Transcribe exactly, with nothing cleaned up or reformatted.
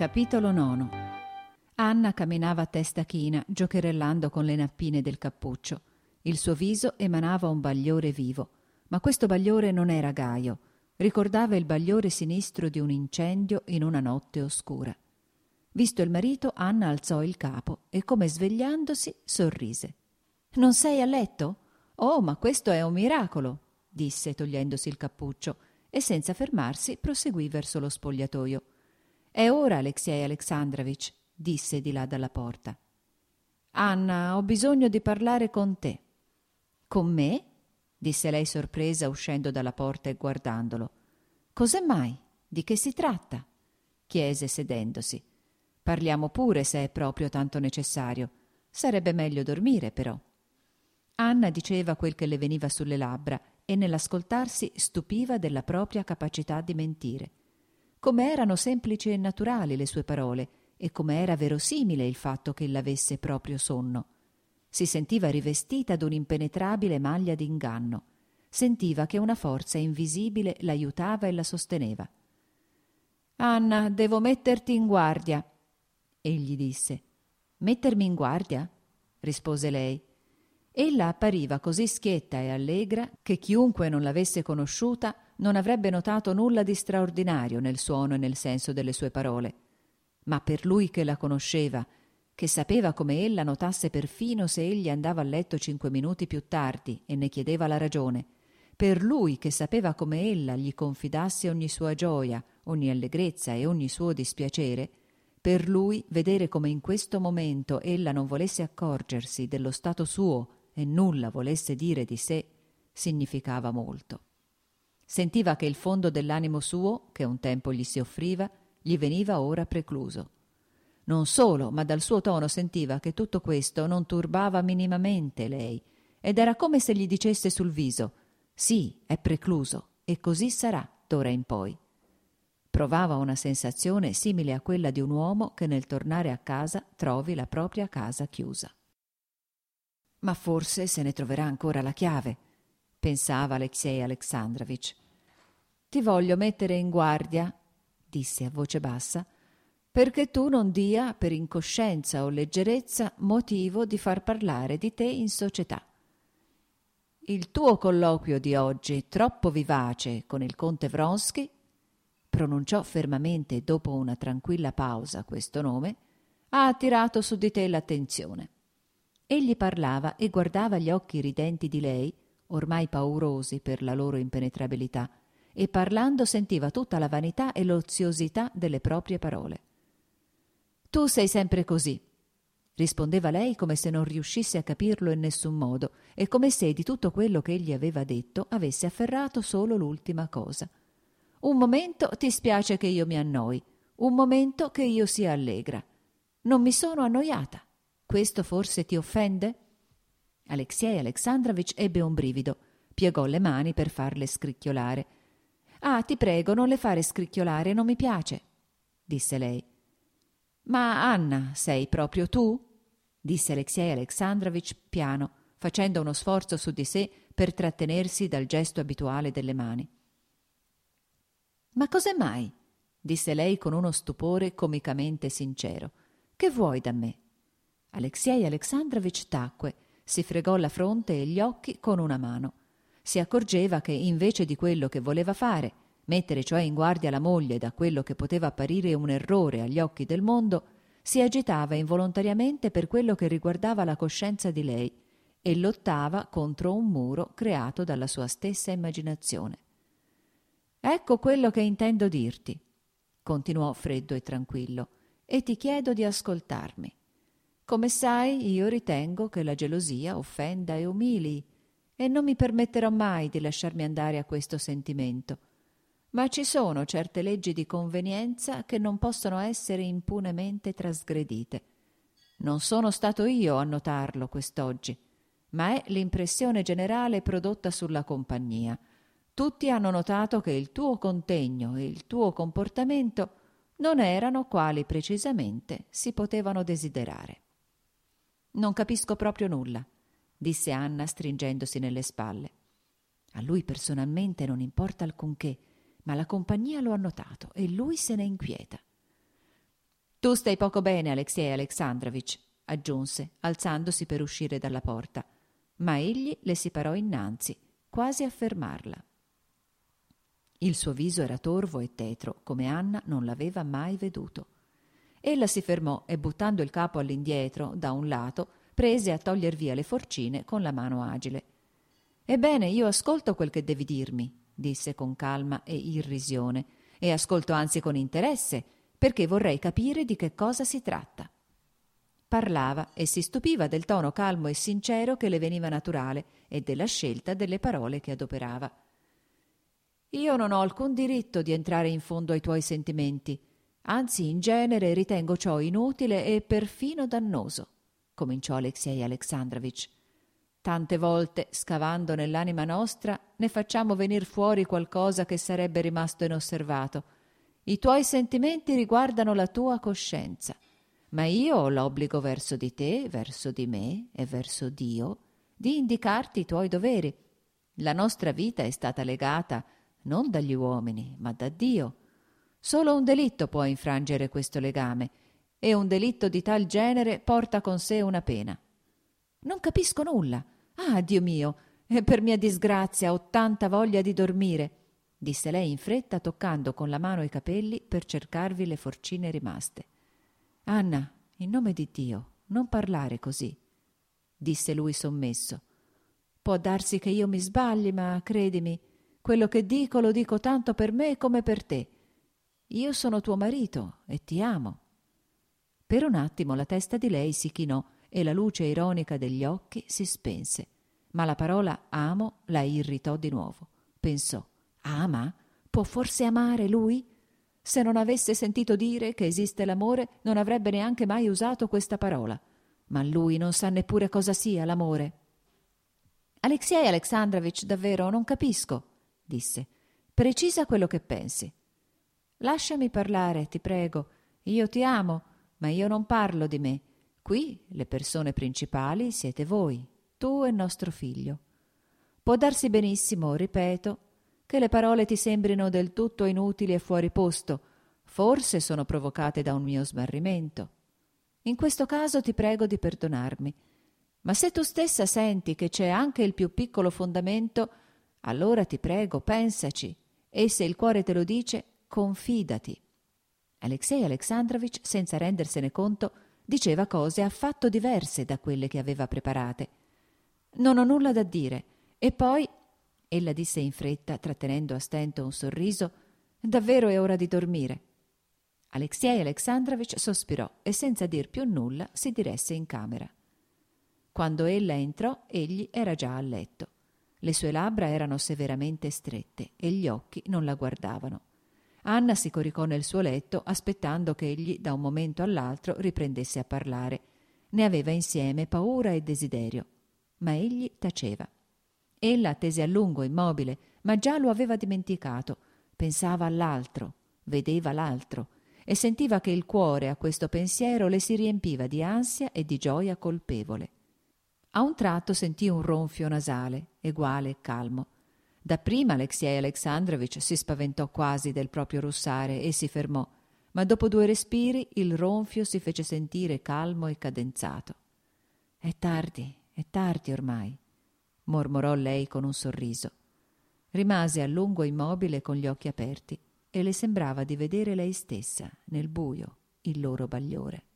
Capitolo nono. Anna camminava a testa china, giocherellando con le nappine del cappuccio. Il suo viso emanava un bagliore vivo, ma questo bagliore non era gaio. Ricordava il bagliore sinistro di un incendio in una notte oscura. Visto il marito, Anna alzò il capo e, come svegliandosi, sorrise. «Non sei a letto? Oh, ma questo è un miracolo!» disse, togliendosi il cappuccio, e senza fermarsi proseguì verso lo spogliatoio. «È ora, Alexei Alexandrovich», disse di là dalla porta. «Anna, ho bisogno di parlare con te». «Con me?» disse lei sorpresa, uscendo dalla porta e guardandolo. «Cos'è mai? Di che si tratta?» chiese sedendosi. «Parliamo pure se è proprio tanto necessario. Sarebbe meglio dormire, però». Anna diceva quel che le veniva sulle labbra e nell'ascoltarsi stupiva della propria capacità di mentire. Come erano semplici e naturali le sue parole e come era verosimile il fatto che l'avesse proprio sonno. Si sentiva rivestita d'un'impenetrabile maglia d'inganno. Sentiva che una forza invisibile l'aiutava e la sosteneva. «Anna, devo metterti in guardia», egli disse. «Mettermi in guardia?» rispose lei. Ella appariva così schietta e allegra che chiunque non l'avesse conosciuta non avrebbe notato nulla di straordinario nel suono e nel senso delle sue parole. Ma per lui che la conosceva, che sapeva come ella notasse perfino se egli andava a letto cinque minuti più tardi e ne chiedeva la ragione, per lui che sapeva come ella gli confidasse ogni sua gioia, ogni allegrezza e ogni suo dispiacere, per lui vedere come in questo momento ella non volesse accorgersi dello stato suo e nulla volesse dire di sé, significava molto. Sentiva che il fondo dell'animo suo, che un tempo gli si offriva, gli veniva ora precluso. Non solo, ma dal suo tono sentiva che tutto questo non turbava minimamente lei, ed era come se gli dicesse sul viso: «Sì, è precluso, e così sarà d'ora in poi». Provava una sensazione simile a quella di un uomo che nel tornare a casa trovi la propria casa chiusa. «Ma forse se ne troverà ancora la chiave», pensava Alexei Alexandrovich. «Ti voglio mettere in guardia», disse a voce bassa, «perché tu non dia, per incoscienza o leggerezza, motivo di far parlare di te in società. Il tuo colloquio di oggi, troppo vivace con il conte Vronsky», pronunciò fermamente dopo una tranquilla pausa questo nome, «ha attirato su di te l'attenzione». Egli parlava e guardava gli occhi ridenti di lei, ormai paurosi per la loro impenetrabilità, e parlando sentiva tutta la vanità e l'oziosità delle proprie parole. «Tu sei sempre così», rispondeva lei come se non riuscisse a capirlo in nessun modo e come se di tutto quello che egli aveva detto avesse afferrato solo l'ultima cosa. «Un momento ti spiace che io mi annoi, un momento che io sia allegra. Non mi sono annoiata. Questo forse ti offende?» Alexei Alexandrovich ebbe un brivido, piegò le mani per farle scricchiolare. «Ah, ti prego, non le fare scricchiolare, non mi piace», disse lei. «Ma Anna, sei proprio tu?» disse Alexei Alexandrovich piano, facendo uno sforzo su di sé per trattenersi dal gesto abituale delle mani. «Ma cos'è mai?» disse lei con uno stupore comicamente sincero. «Che vuoi da me?» Alexei Alexandrovich tacque, si fregò la fronte e gli occhi con una mano. Si accorgeva che invece di quello che voleva fare, mettere cioè in guardia la moglie da quello che poteva apparire un errore agli occhi del mondo, si agitava involontariamente per quello che riguardava la coscienza di lei e lottava contro un muro creato dalla sua stessa immaginazione. «Ecco quello che intendo dirti», continuò freddo e tranquillo, «e ti chiedo di ascoltarmi. Come sai, io ritengo che la gelosia offenda e umili, e non mi permetterò mai di lasciarmi andare a questo sentimento. Ma ci sono certe leggi di convenienza che non possono essere impunemente trasgredite. Non sono stato io a notarlo quest'oggi, ma è l'impressione generale prodotta sulla compagnia. Tutti hanno notato che il tuo contegno e il tuo comportamento non erano quali precisamente si potevano desiderare». «Non capisco proprio nulla», disse Anna stringendosi nelle spalle. «A lui personalmente non importa alcunché, ma la compagnia lo ha notato e lui se ne inquieta». Tu stai poco bene, Alexei Alexandrovich, aggiunse, alzandosi per uscire dalla porta, ma egli le si parò innanzi, quasi a fermarla. Il suo viso era torvo e tetro, come Anna non l'aveva mai veduto. Ella si fermò e, buttando il capo all'indietro, da un lato, prese a toglier via le forcine con la mano agile. «Ebbene, io ascolto quel che devi dirmi», disse con calma e irrisione, «e ascolto anzi con interesse, perché vorrei capire di che cosa si tratta». Parlava e si stupiva del tono calmo e sincero che le veniva naturale e della scelta delle parole che adoperava. «Io non ho alcun diritto di entrare in fondo ai tuoi sentimenti, anzi in genere ritengo ciò inutile e perfino dannoso», cominciò Alexei Alexandrovich. «Tante volte, scavando nell'anima nostra, ne facciamo venir fuori qualcosa che sarebbe rimasto inosservato. I tuoi sentimenti riguardano la tua coscienza, ma io ho l'obbligo verso di te, verso di me e verso Dio di indicarti i tuoi doveri. La nostra vita è stata legata non dagli uomini, ma da Dio. Solo un delitto può infrangere questo legame, e un delitto di tal genere porta con sé una pena». «Non capisco nulla. Ah, Dio mio, e per mia disgrazia ho tanta voglia di dormire», disse lei in fretta, toccando con la mano i capelli per cercarvi le forcine rimaste. «Anna, in nome di Dio, non parlare così», disse lui sommesso. «Può darsi che io mi sbagli, ma credimi, quello che dico lo dico tanto per me come per te. Io sono tuo marito e ti amo». Per un attimo la testa di lei si chinò e la luce ironica degli occhi si spense, ma la parola amo la irritò di nuovo. Pensò: ama? Può forse amare lui? Se non avesse sentito dire che esiste l'amore, non avrebbe neanche mai usato questa parola. Ma lui non sa neppure cosa sia l'amore. «Alexei Alexandrovich, davvero non capisco», disse. «Precisa quello che pensi». «Lasciami parlare, ti prego. Io ti amo, ma io non parlo di me. Qui le persone principali siete voi, tu e nostro figlio. Può darsi benissimo, ripeto, che le parole ti sembrino del tutto inutili e fuori posto, forse sono provocate da un mio smarrimento. In questo caso ti prego di perdonarmi, ma se tu stessa senti che c'è anche il più piccolo fondamento, allora ti prego, pensaci, e se il cuore te lo dice, confidati». Alexei Alexandrovich, senza rendersene conto, diceva cose affatto diverse da quelle che aveva preparate. «Non ho nulla da dire. E poi», ella disse in fretta, trattenendo a stento un sorriso, «davvero è ora di dormire». Alexei Alexandrovich sospirò e senza dir più nulla si diresse in camera. Quando ella entrò, egli era già a letto. Le sue labbra erano severamente strette e gli occhi non la guardavano. Anna si coricò nel suo letto aspettando che egli da un momento all'altro riprendesse a parlare. Ne aveva insieme paura e desiderio, ma egli taceva. Ella attese a lungo immobile, ma già lo aveva dimenticato. Pensava all'altro, vedeva l'altro e sentiva che il cuore a questo pensiero le si riempiva di ansia e di gioia colpevole. A un tratto sentì un ronfio nasale, eguale e calmo. Dapprima Alexei Alexandrovich si spaventò quasi del proprio russare e si fermò, ma dopo due respiri il ronfio si fece sentire calmo e cadenzato. «È tardi, è tardi ormai», mormorò lei con un sorriso. Rimase a lungo immobile con gli occhi aperti e le sembrava di vedere lei stessa, nel buio, il loro bagliore.